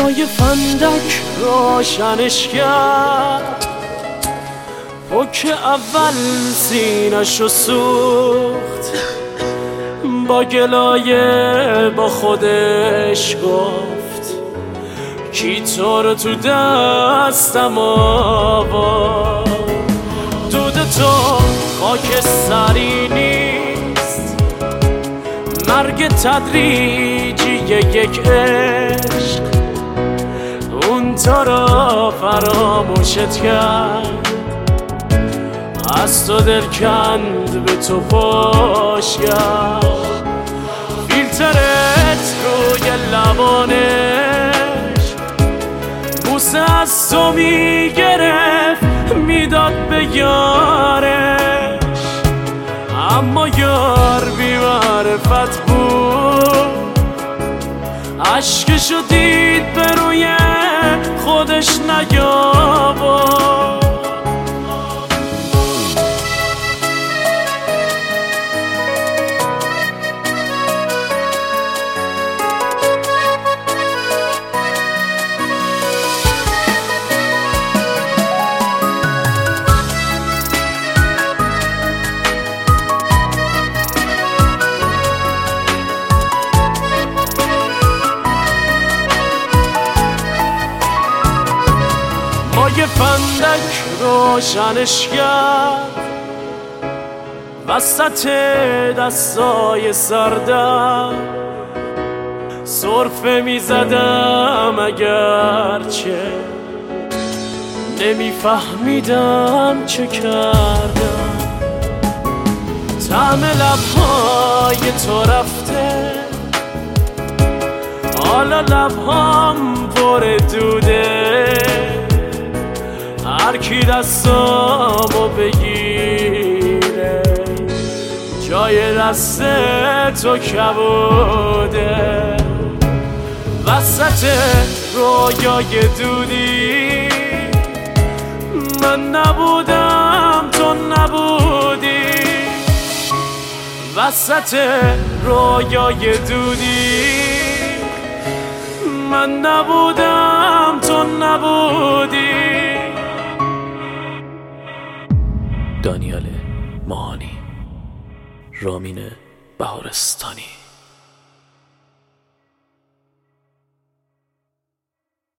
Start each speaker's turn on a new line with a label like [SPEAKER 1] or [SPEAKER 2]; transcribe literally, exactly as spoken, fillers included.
[SPEAKER 1] با یه فندک روشنش کرد، پک اول سینه‌شو سوخت، با گلایه با خودش گفت کی تو رو تو دستم آورد. دود تو خاک سری نیست، مرگ تدریجی یک عشق، اون تو رو فراموشت کرد، از تو دل کند به تو پاش کرد. فیلترت روی لبانش بوسه از تو میگرفت میداد به یارش، اما یار بی معرفت بود، عشقشو دید به روی خودش نیاورد. با یه فندک روشنش کرد، وسط دستای سردم سرفه میزدم، اگرچه نمیفهمیدم چه کردم. طعم لبهای تو رفته، حالا لبهام پر دوده، هر کی دستامو بگیره جای دست تو کبوده. وسط رویای دودی من نبودم تو نبودی، وسط رویای دودی من نبودم تو نبودی.
[SPEAKER 2] دانیال ماهانی، رامین بهارستانی.